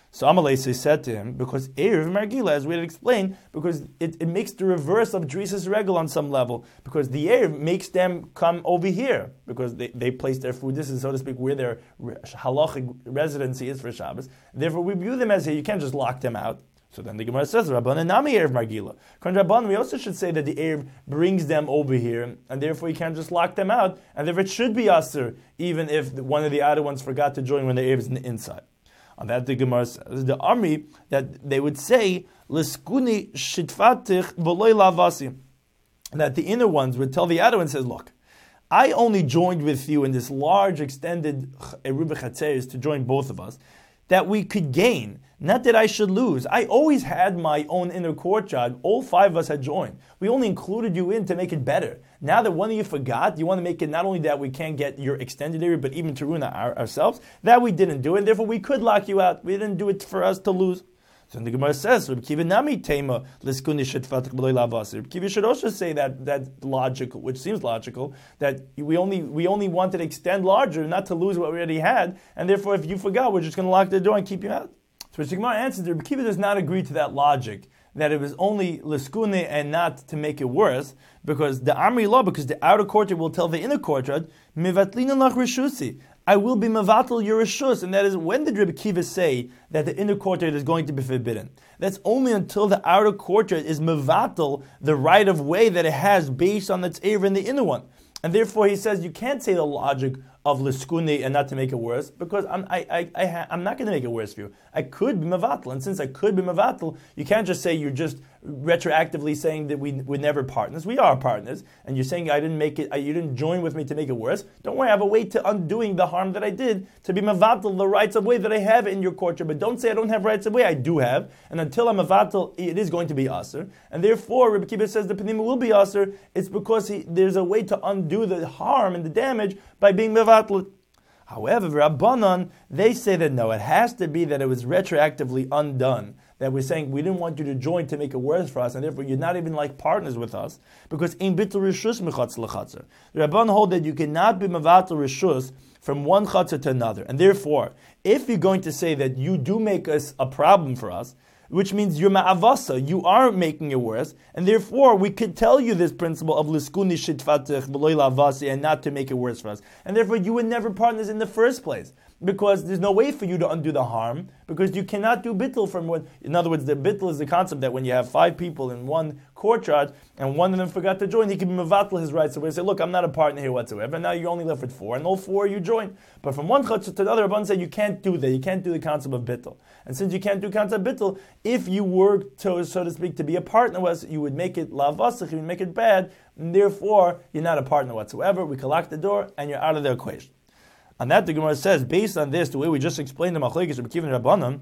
So Amalese said to him, because Erev Margila, as we had explained, because it, it makes the reverse of Drisas Regel on some level, because the Erev makes them come over here, because they, they place their food, this is, so to speak, where their halachic residency is for Shabbos. Therefore, we view them as here, you can't just lock them out. So then the Gemara says, Rabbanan Nami Erev Margila. Rabbanan, we also should say that the Erev brings them over here, and therefore you can't just lock them out, and therefore it should be Aser, even if one of the other ones forgot to join when the Erev is inside. On that, the Gemara says, the army, that they would say, L'skuni shitfatich v'loy lavasi. That the inner ones would tell the outer ones, says, look, I only joined with you in this large, extended Eruba Chatzeres to join both of us, that we could gain, not that I should lose. I always had my own inner courtyard. All five of us had joined. We only included you in to make it better. Now that one of you forgot, you want to make it not only that we can't get your extended area, but even to ruin our, ourselves. That we didn't do, and therefore we could lock you out. We didn't do it for us to lose. So the Gemara says, Reb Kiva nami tema l'skuni shetfatik b'loy lavasi. Reb Kiva should also say that that logical, which seems logical, that we only we only wanted to extend larger, not to lose what we already had, and therefore if you forgot, we're just going to lock the door and keep you out. So the Gemara answers, Reb Kiva does not agree to that logic, that it was only l'skuni and not to make it worse, because the army law, because the outer courtyard will tell the inner courtyard, mivatlina lach rishusi. I will be mevatel your reshus, and that is, when did Rebbe Kiva say that the inner courtyard is going to be forbidden? That's only until the outer courtyard is mevatel the right of way that it has based on its ever in the inner one. And therefore he says you can't say the logic of l'skuni and not to make it worse, because I'm, I, I, I ha, I'm not going to make it worse for you. I could be mevatel, and since I could be mevatel, you can't just say you're just retroactively saying that we, we're never partners. We are partners, and you're saying I didn't make it, I, you didn't join with me to make it worse. Don't worry, I have a way to undoing the harm that I did, to be mevatel the rights of way that I have in your courtyard. But don't say I don't have rights of way. I do have, and until I'm mevatel, it is going to be aser. And therefore, Rebbe Kiva says the penima will be aser. It's because he, there's a way to undo the harm and the damage by being mevatel. However, Rabbanan, they say that no, it has to be that it was retroactively undone. That we're saying we didn't want you to join to make it worse for us, and therefore you're not even like partners with us, because in bitul rishus mechatz lechatzer. The Rabbanan hold that you cannot be mevatel rishus from one chatzer to another, and therefore, if you're going to say that you do make us a problem for us, which means you're ma'avasa, you are making it worse, and therefore we could tell you this principle of l'skuni shitfatich v'loy lavasi, and not to make it worse for us. And therefore you would never partners in the first place, because there's no way for you to undo the harm, because you cannot do bittul from what, in other words, the bittul is the concept that when you have five people in one courtyard, and one of them forgot to join, he can be mevatel his rights away, say, look, I'm not a partner here whatsoever, and now you're only left with four, and all four you join. But from one chutzah to another, Rabban said you can't do that, you can't do the concept of bittul. And since you can't do concept of bittul, if you were to, so to speak, to be a partner with us, you would make it lavasach, you would make it bad, and therefore you're not a partner whatsoever, we can lock the door, and you're out of the equation. And that the Gemara says, based on this, the way we just explained the machlekes Rebbe Kiva and Rabbanan,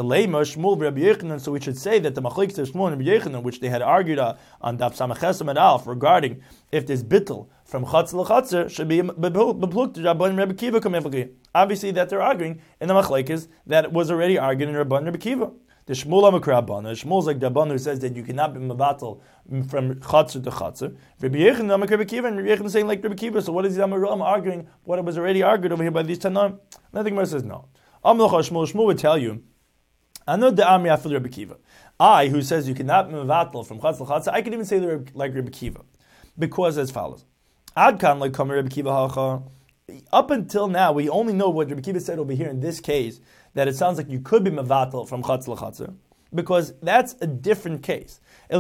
so we should say that the machlekes of Shmuel and Rebbe Yochanan, which they had argued uh, on Daf Samach Chesam and Alf regarding if there's bittul from chatz l'chatzer, should be bepluked to Rabban and Rebbe Kiva kamevli. Obviously, that they're arguing in the machlekes that was already argued in Rabban and Rebbe Kiva. The Shmuel Amakra Shmuel's like the Rabban who says that you cannot be mevatel from chatzer to chatzer. Rebbe Yochanan Amakra Rebbe Kiva, and Rebbe Yochanan saying like Rebbe Kiva. So what is the Amaram arguing? What it was already argued over here by these Tanaim? And the Gemara says no. Amlocha Shmuel Shmuel would tell you, I know the Ami Afil Rebbe Kiva. I, who says you cannot be mevatel from chatzer to chatzer, I can even say like Rebbe Kiva, because as follows: Adkan like Kamer Rebbe Kiva hacha. Up until now, we only know what Rebbe Kiva said over here in this case, that it sounds like you could be mevatel from chatz l'chatzer, because that's a different case.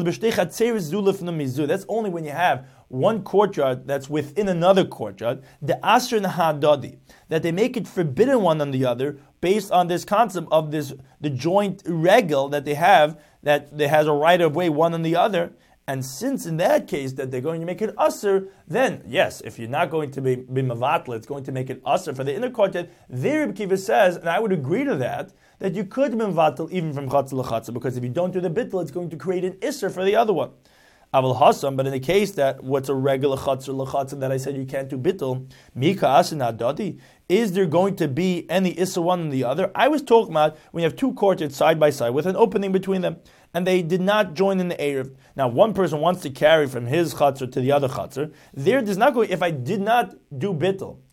That's only when you have one courtyard that's within another courtyard, the asher nahadadi, that they make it forbidden one on the other, based on this concept of this the joint regel that they have, that there has a right of way one on the other. And since in that case that they're going to make it usher, then yes, if you're not going to be, be mevatel, it's going to make it usher for the inner courtyard. There Rebbe Kiva says, and I would agree to that, that you could be mevatel even from chatzer l'chatzer, because if you don't do the bittul, it's going to create an isser for the other one. Aval Hassam, but in the case that what's a regular chatzer l'chatzer that I said you can't do bittul, mika asin adadi, is there going to be any isser one on the other? I was talking about when you have two courtyards side by side with an opening between them, and they did not join in the Erev. Now, one person wants to carry from his chatzar to the other chatzar. There does not go, if I did not do bittul,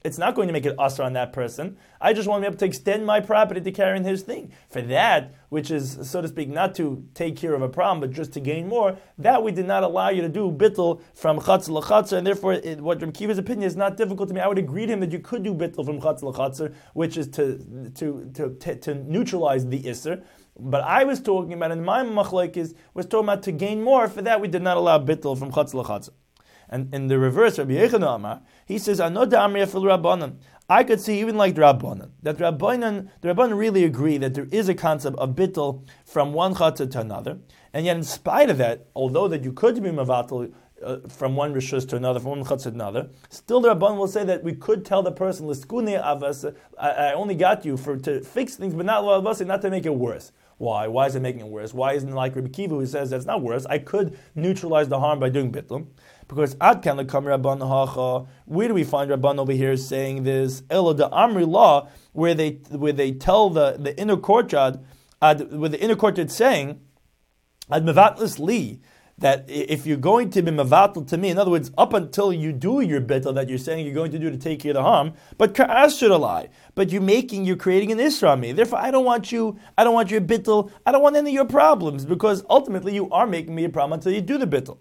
it's not going to make it usher on that person. I just want to be able to extend my property to carry in his thing. For that, which is, so to speak, not to take care of a problem, but just to gain more, that we did not allow you to do bittul from chatzar l'chatzar, and therefore it, what Reb Kiva's opinion is not difficult to me. I would agree to him that you could do bittul from chatzar l'chatzar, which is to, to, to, to, to neutralize the isser. But I was talking about, in my machlokes, was talking about to gain more. For that, we did not allow bittul from chatzar l'chatzar. And in the reverse, Rabbi Yechon Amar, he says, "Anod Amri Afil Rabbanan." I could see even like the Rabbanan that Rabbanan, the Rabbanan really agree that there is a concept of bittul from one chatzah to another, and yet in spite of that, although that you could be mevatel uh, from one rishus to another, from one chatzah to another, still the Rabbanan will say that we could tell the person, "L'skune avas," I, I only got you for to fix things, but not avas, not to make it worse. Why? Why is it making it worse? Why isn't it like Rabbi Kiva who says that it's not worse? I could neutralize the harm by doing bittul. Because ad kan lekam Rabban hacha, where do we find Rabban over here saying this? Elo the Amri law, where they where they tell the, the inner courtyard, ad, where the inner courtyard saying, ad mevatlis li, that if you're going to be mevatel to me, in other words, up until you do your bittul that you're saying you're going to do to take care of the harm, but ka'as should lie. But you're making, you're creating an isra on me. Therefore, I don't want you, I don't want your bittul, I don't want any of your problems, because ultimately you are making me a problem until you do the bittul.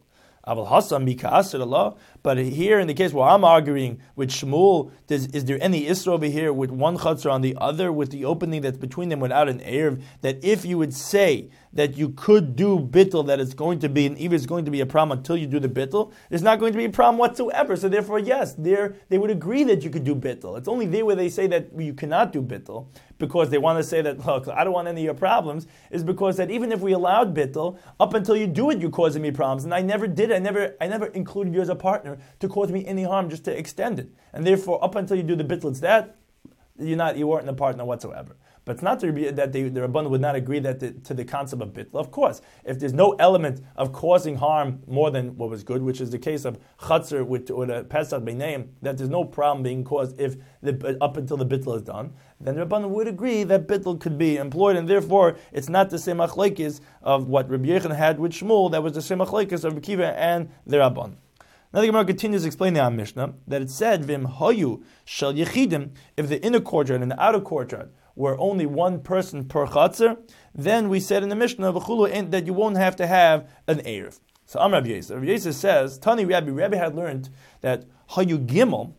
But here in the case where I'm arguing with Shmuel, is, is there any isra over here with one chatzar on the other, with the opening that's between them without an erev, that if you would say that you could do bittul, that it's going to be, and even it's going to be a problem until you do the bittul, there's not going to be a problem whatsoever. So therefore, yes, there they would agree that you could do bittul. It's only there where they say that you cannot do bittul, because they want to say that, look, I don't want any of your problems, is because that even if we allowed bittul, up until you do it, you're causing me problems. And I never did, I never I never included you as a partner to cause me any harm, just to extend it. And therefore, up until you do the bittul, it's that, you're not, you weren't a partner whatsoever. But it's not to be that they, the Rabbanan would not agree that the, to the concept of bittul. Of course, if there's no element of causing harm more than what was good, which is the case of chatzar with or the Pesach b'neim, that there's no problem being caused if the, up until the bittul is done, then the Rabbanan would agree that bittul could be employed, and therefore it's not the same machlekes of what Rabbi Yechon had with Shmuel. That was the same machlekes of Rabbi Kiva and the Rabbanan. Now the Gemara continues explaining our Mishnah that it said, "Vim hoyu shel yechidim," if the inner courtyard and the outer courtyard were only one person per chatzar, then we said in the Mishnah that you won't have to have an erev. So Amar Rav Yosef, Rav Yosef says, Tani Rabbi, Rabbi had learned that hayu gimel,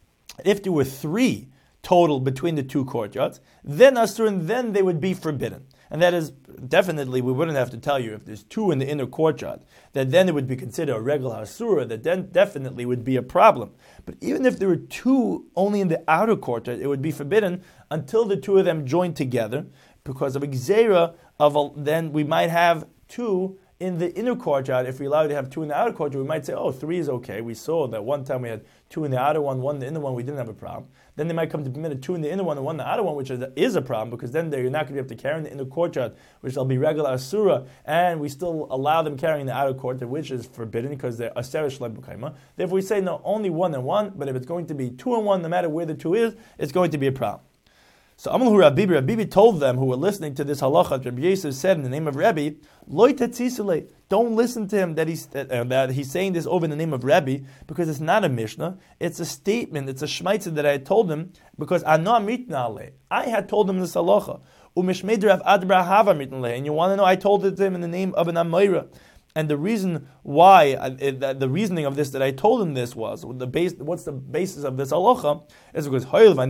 if there were three total between the two courtyards, then asur, and then they would be forbidden. And that is, definitely, we wouldn't have to tell you if there's two in the inner courtyard, that then it would be considered a regular asura, that then definitely would be a problem. But even if there were two only in the outer courtyard, it would be forbidden until the two of them join together, because of a gzeira of a, then we might have two in the inner courtyard. If we allow you to have two in the outer courtyard, we might say, oh, three is okay. We saw that one time we had two in the outer one, one in the inner one, we didn't have a problem. Then they might come to permit two in the inner one and one in the outer one, which is, is a problem, because then you're not going to be able to carry in the inner courtyard, which will be regular asura, and we still allow them carrying the outer courtyard, which is forbidden because they're asera shlem b'kaima. Therefore we say no, only one and one, but if it's going to be two and one, no matter where the two is, it's going to be a problem. So Amalhu Rabbi, Rabbi told them who were listening to this halacha, Rabbi Yosef said in the name of Rabbi, Loi tetzisule, don't listen to him that he's, uh, that he's saying this over in the name of Rabbi, because it's not a Mishnah, it's a statement, it's a shmaitza that I had told him, because Ano Amitna Ale, I had told him this halacha, Umishmeder Rav Adra Hava Mitna Ale, and you want to know, I told it to him in the name of an Amayra. And the reason why, uh, it, uh, the reasoning of this that I told him this was, the base, what's the basis of this halacha, is because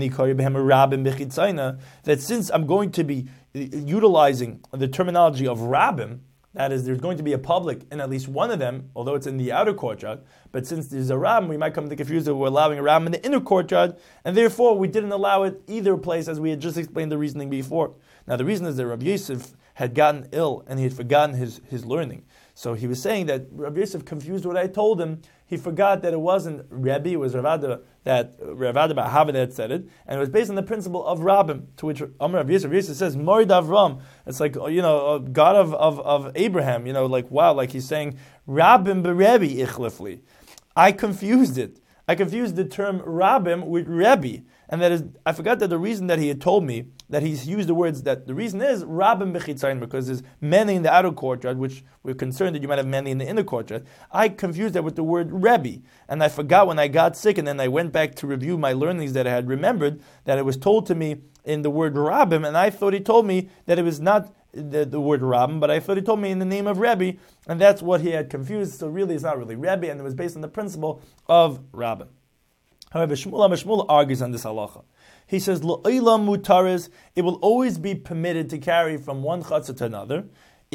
that since I'm going to be utilizing the terminology of rabbim, that is, there's going to be a public in at least one of them, although it's in the outer courtyard, but since there's a rabbim, we might come to confuse that we're allowing a rabbim in the inner courtyard, and therefore we didn't allow it either place, as we had just explained the reasoning before. Now the reason is that Rabbi Yosef had gotten ill and he had forgotten his, his learning. So he was saying that Rabbi Yosef confused what I told him. He forgot that it wasn't Rabbi, it was Rav Ada, that Rav Ada bar Hava had said it, and it was based on the principle of Rabbim, to which Amar Rav Yosef, Rav Yosef says, Morid Avram. It's like, you know, God of, of, of Abraham, you know, like, wow, like he's saying, Rabbim beRebbi ichlifli. I confused it. I confused the term Rabbim with Rebbe. And that is, I forgot that the reason that he had told me that he's used the words that the reason is Rabbim b'chitzayin, because there's many in the outer courtyard, which we're concerned that you might have many in the inner courtyard. I confused that with the word Rebbe, and I forgot when I got sick, and then I went back to review my learnings that I had remembered that it was told to me in the word Rabbim, and I thought he told me that it was not the, the word Rabbim, but I thought he told me in the name of Rebbe, and that's what he had confused. So really, it's not really Rebbe, and it was based on the principle of Rabbim. However, Shmuel HaMashmuel argues on this halacha. He says, Lo'olam mutaris, it will always be permitted to carry from one chatzah to another,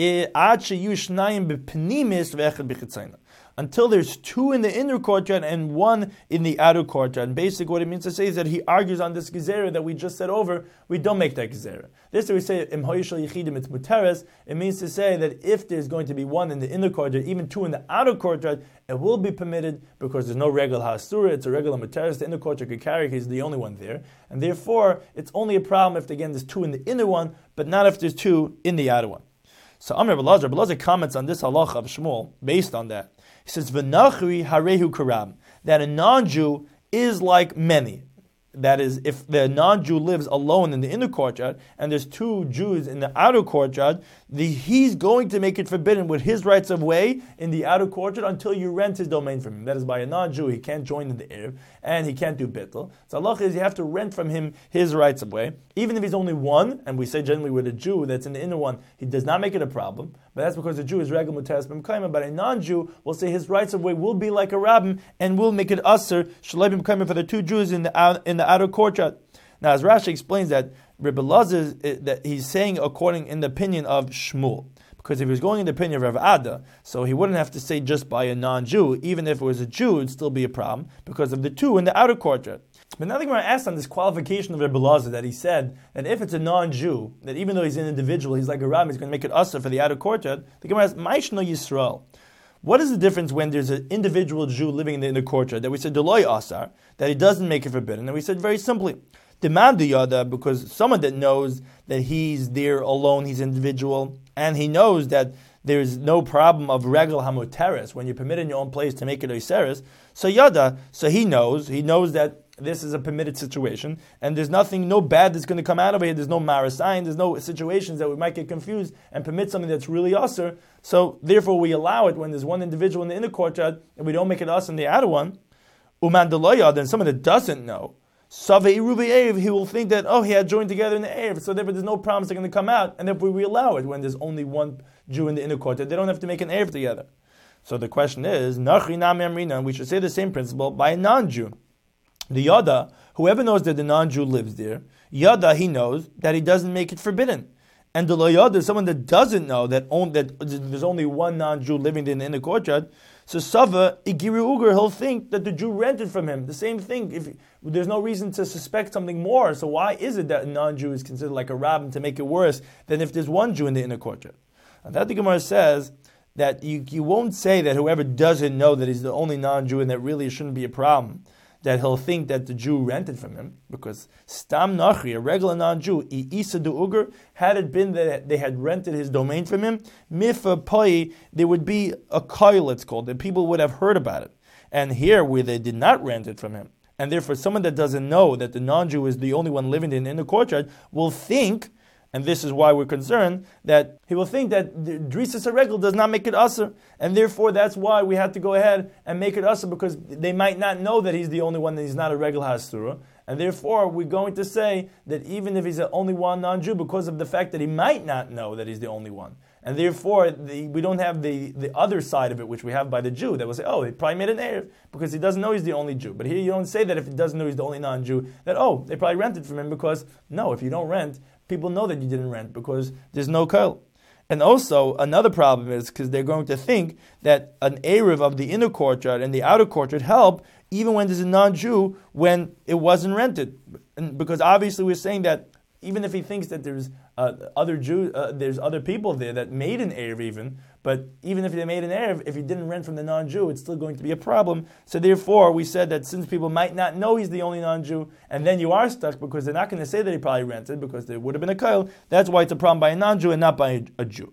until there's two in the inner courtyard and one in the outer courtyard. And basically what it means to say is that he argues on this gezerah that we just said over, we don't make that gezerah. This we say, im hoyishal yichidim, it's muteres. It means to say that if there's going to be one in the inner courtyard, even two in the outer courtyard, it will be permitted because there's no regal hasura, it's a regular muteres. The inner courtyard could carry, he's the only one there. And therefore, it's only a problem if, again, there's two in the inner one, but not if there's two in the outer one. So Amr Rabbi Elazar, Rabbi Elazar comments on this halacha of Shmuel based on that. He says, "V'nachri harehu karab," that a non-Jew is like many. That is, if the non-Jew lives alone in the inner courtyard and there's two Jews in the outer courtyard, the, he's going to make it forbidden with his rights of way in the outer courtyard until you rent his domain from him. That is, by a non-Jew, he can't join in the Erev and he can't do bittul. So Allah is you have to rent from him his rights of way, even if he's only one. And we say generally with a Jew that's in the inner one, he does not make it a problem. But that's because the Jew is regel muteres b'mekayim. But a non-Jew will say his rights of way will be like a rabbin and will make it aser shalei b'mekayim for the two Jews in the out, in the outer courtyard. Now, as Rashi explains that Rebbe Elazar, that he's saying according in the opinion of Shmuel, because if he was going in the opinion of Rav Ada, so he wouldn't have to say just by a non-Jew. Even if it was a Jew, it would still be a problem because of the two in the outer courtyard. But now the Gemara asks on this qualification of Rebbe Elazar that he said that if it's a non-Jew, that even though he's an individual, he's like a rabbi, he's going to make it usher for the outer courtyard. The Gemara asks, Maishno Yisrael. What is the difference when there's an individual Jew living in the inner courtyard that we said Deloy Asar, that he doesn't make it forbidden? And we said very simply, Demand the Yada, because someone that knows that he's there alone, he's individual, and he knows that there's no problem of regel hamuteres when you permit in your own place to make it oiseres. So Yada, so he knows, he knows that this is a permitted situation, and there's nothing, no bad that's going to come out of it. There's no marasayin, there's no situations that we might get confused and permit something that's really usher. So therefore we allow it when there's one individual in the inner courtyard, and we don't make it us in the outer one. Uman deloyad, then someone that doesn't know, Savei Ruvi Erev, he will think that, oh, he had joined together in the Erev, so therefore there's no problems that are going to come out, and therefore we allow it when there's only one Jew in the inner courtyard. They don't have to make an Erev together. So the question is, Nachri Nami Amrina, and we should say the same principle by a non-Jew. The Yada, whoever knows that the non-Jew lives there, Yada, he knows that he doesn't make it forbidden. And the Lo Yada, someone that doesn't know that, on, that there's only one non-Jew living there in the courtyard, so Sava, Igiri Uger, he'll think that the Jew rented from him. The same thing, if there's no reason to suspect something more, so why is it that a non-Jew is considered like a rabbin to make it worse than if there's one Jew in the inner courtyard? And that the Gemara says that you, you won't say that whoever doesn't know that he's the only non-Jew and that really shouldn't be a problem, that he'll think that the Jew rented from him, because Stam Nachri, a regular non-Jew, Isa du Uger, had it been that they had rented his domain from him, Mifa Pai, there would be a koil, it's called, that people would have heard about it. And here, where they did not rent it from him, and therefore someone that doesn't know that the non-Jew is the only one living in, in the courtyard, will think, and this is why we're concerned, that he will think that the Drisas HaRegel does not make it Asr, and therefore that's why we have to go ahead and make it Asr, because they might not know that he's the only one, that he's not a Regel HaSura, and therefore we're going to say that even if he's the only one non-Jew, because of the fact that he might not know that he's the only one, and therefore the, we don't have the, the other side of it, which we have by the Jew, that will say, oh, he probably made an Erev, because he doesn't know he's the only Jew. But here you don't say that if he doesn't know he's the only non-Jew, that, oh, they probably rented from him, because, no, if you don't rent, people know that you didn't rent because there's no kol. And also, another problem is because they're going to think that an Erev of the inner courtyard and the outer courtyard help even when there's a non-Jew when it wasn't rented. And because obviously we're saying that even if he thinks that there's uh, other Jew, uh, there's other people there that made an Erev even, but even if they made an Erev, if he didn't rent from the non-Jew, it's still going to be a problem. So therefore, we said that since people might not know he's the only non-Jew, and then you are stuck because they're not going to say that he probably rented because there would have been a koil, that's why it's a problem by a non-Jew and not by a, a Jew.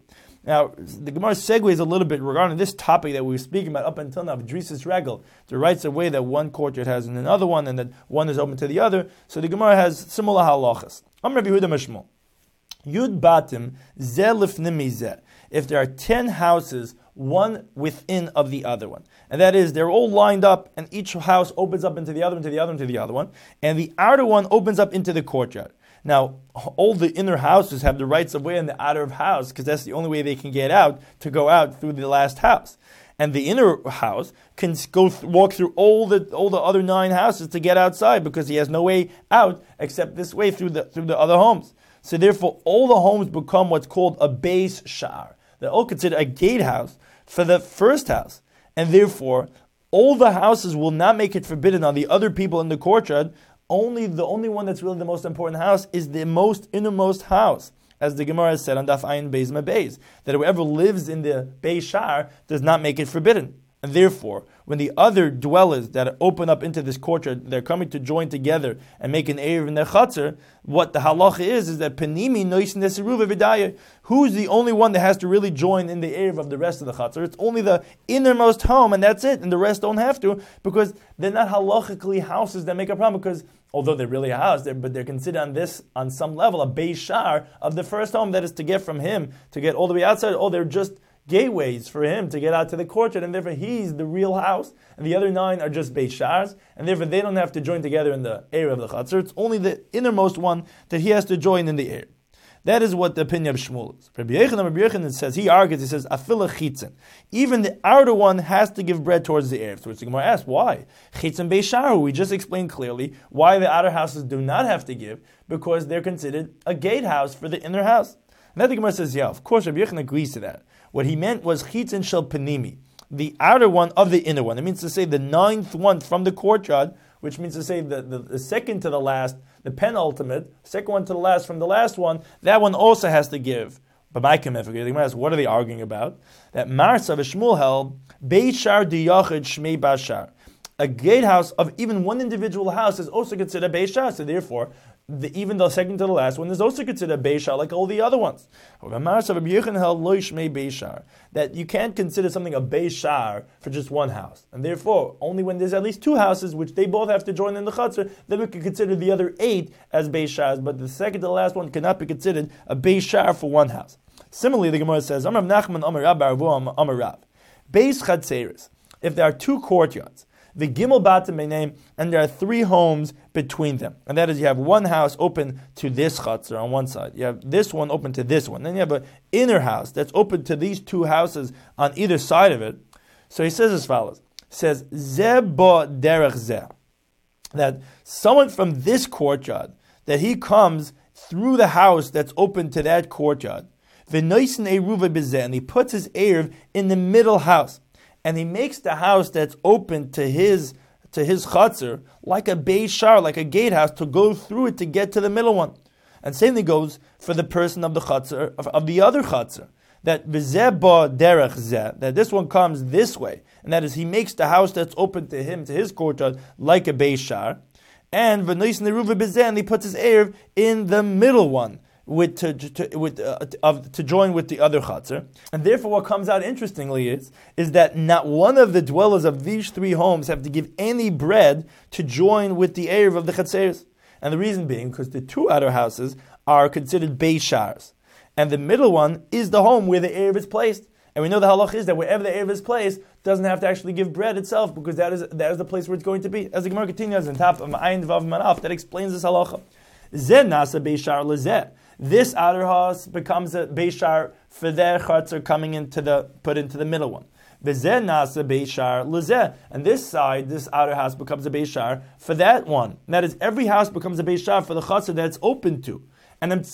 Now, the Gemara segues a little bit regarding this topic that we were speaking about up until now, Drisas Regel, the rights of way that one courtyard has in another one, and that one is open to the other. So the Gemara has similar halachas. Amar Rabbi Yehuda Mishmol, Yud Batim Zeh Lifnim Mizeh. If there are ten houses, one within of the other one, and that is they're all lined up, and each house opens up into the other, into the other, into the other one, and the outer one opens up into the courtyard. Now, all the inner houses have the rights of way in the outer house, because that's the only way they can get out, to go out through the last house. And the inner house can go th- walk through all the all the other nine houses to get outside, because he has no way out except this way through the through the other homes. So therefore, all the homes become what's called a base shar. They're all considered a gatehouse for the first house, and therefore, all the houses will not make it forbidden on the other people in the courtyard. Only the only one that's really the most important house is the most innermost house, as the Gemara said on Daf Ayin Beis Ma Beis, that whoever lives in the Beis Shar does not make it forbidden. And therefore, when the other dwellers that open up into this courtyard, they're coming to join together and make an Erev in their Chatzar, what the halacha is, is that Panimi Noisin Desiruva Vidaya, who's the only one that has to really join in the Erev of the rest of the Chatzar? It's only the innermost home, and that's it, and the rest don't have to, because they're not halachically houses that make a problem, because although they're really a house, they're, but they're considered on this, on some level, a Beis Shar of the first home, that is to get from him, to get all the way outside. Oh, they're just gateways for him to get out to the courtyard, and therefore he's the real house, and the other nine are just Beis Shars, and therefore they don't have to join together in the area of the Chatzar. It's only the innermost one that he has to join in the area. That is what the opinion of Shmuel is. Rabbi Yochanan, Rabbi Yochanan says, he argues, he says, Afila chitzen. Even the outer one has to give bread towards the Erev. So which the Gemara asks, why? Chitzen Beis Shar, we just explained clearly why the outer houses do not have to give, because they're considered a gatehouse for the inner house. And then the Gemara says, yeah, of course, Rabbi Yochanan agrees to that. What he meant was chitzen shel panimi, the outer one of the inner one. It means to say the ninth one from the courtyard, which means to say the, the, the second to the last, the penultimate, second one to the last from the last one, that one also has to give. But my comment, what are they arguing about? That Marsa v'Shmuel held, Beis Shar diyachid shmei bashar. A gatehouse of even one individual house is also considered a Beis Shar, so therefore, The, even the second to the last one is also considered Beis Shar like all the other ones. That you can't consider something a Beis Shar for just one house. And therefore, only when there's at least two houses, which they both have to join in the Chatzar, then we can consider the other eight as Beis Shars, but the second to the last one cannot be considered a Beis Shar for one house. Similarly, the Gemara says, Amar Nachman Amar Rab Baravu Amar Rab. Beis Chatzeres, if there are two courtyards, the Gimel Batim name, and there are three homes between them. And that is, you have one house open to this Chatzar on one side. You have this one open to this one. Then you have an inner house that's open to these two houses on either side of it. So he says as follows. He says, Zeh bo derech zeh. That someone from this courtyard, that he comes through the house that's open to that courtyard, v'noisen eruva bezeh, and he puts his Erev in the middle house. And he makes the house that's open to his to his chatzar like a Beis Shar, like a gatehouse, to go through it to get to the middle one. And same thing goes for the person of the chatzar of, of the other chatzar. That v'zeh ba derech zeh, that this one comes this way, and that is he makes the house that's open to him, to his courtyard, like a Beis Shar. And v'noisen eruva bezeh, and he puts his Erev in the middle one, with to, to with uh, of, to join with the other chatzar, and therefore what comes out interestingly is is that not one of the dwellers of these three homes have to give any bread to join with the Erev of the chatzeres, and the reason being because the two outer houses are considered Beis Shars, and the middle one is the home where the Erev is placed, and we know the halach is that wherever the Erev is placed doesn't have to actually give bread itself, because that is that is the place where it's going to be. As the Gemara continues in top of Ayin Vav Manaf, that explains this halacha. Zeh nasa Beis Shar lezeh. This outer house becomes a Beis Shar for their chatzar coming into the put into the middle one. V'zeh nasa Beis Shar lezeh, and this side, this outer house becomes a Beis Shar for that one. And that is, every house becomes a Beis Shar for the chatzar that it's open to. And in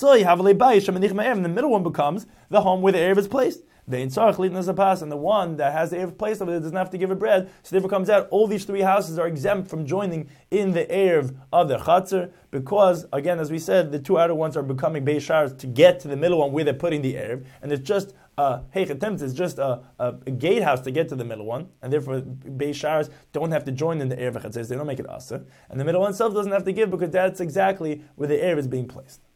the middle one becomes the home where the Erev is placed. And the one that has the Erev placed over there doesn't have to give a bread. So therefore comes out, all these three houses are exempt from joining in the Erev of the Chatzar, because, again, as we said, the two outer ones are becoming Beis Shars to get to the middle one where they're putting the Erev. And it's just a Heichatemt, it's just a, a, a gatehouse to get to the middle one. And therefore, Beis Shars don't have to join in the Erev Chatzar. They don't make it Asa. And the middle one itself doesn't have to give, because that's exactly where the Erev is being placed.